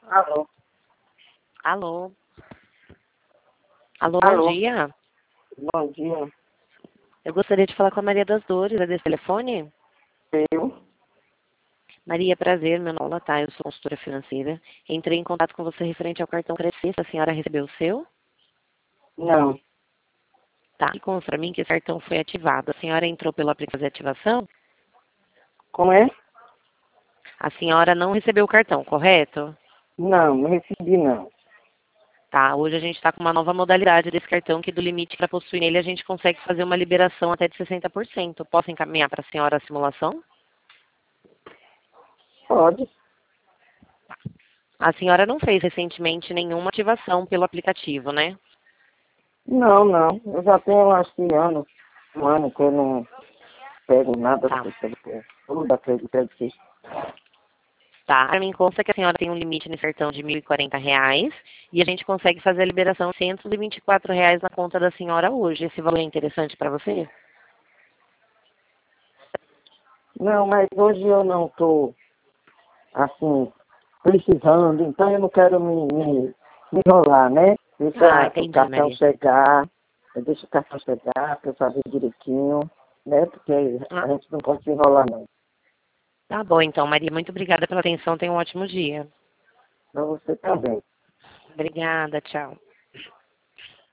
Alô? Alô? Alô, Alô? bom dia. Bom dia. Eu gostaria de falar com a Maria das Dores, é desse telefone? Eu? Maria, prazer, meu nome é Lola, tá? Eu sou consultora financeira. Entrei em contato com você referente ao cartão Crescista. A senhora recebeu o seu? Não. Tá. E consta pra mim que esse cartão foi ativado. A senhora entrou pelo aplicativo de ativação? Como é? A senhora não recebeu o cartão, correto? Não recebi não. Tá. Hoje a gente está com uma nova modalidade desse cartão que do limite para possuir nele a gente consegue fazer uma liberação até de 60%. Posso encaminhar para a senhora a simulação? Pode? A senhora não fez recentemente nenhuma ativação pelo aplicativo, né? Não. Eu já tenho, acho que um ano que eu não pego nada Tá. tudo daquele crédito. Tá. Para mim consta que a senhora tem um limite no cartão de R$ 1.040 e a gente consegue fazer a liberação de R$ 124 na conta da senhora hoje. Esse valor é interessante para você? Não, mas hoje eu não estou, assim, precisando, então eu não quero me enrolar, né? Deixa o Entendi, cartão Maria. chegar, eu deixo o cartão chegar para eu saber direitinho, né? Porque a Ah, gente não pode se enrolar não. tá bom, então, Maria. Muito obrigada pela atenção. Tenha um ótimo dia. Para você também. Obrigada. Tchau.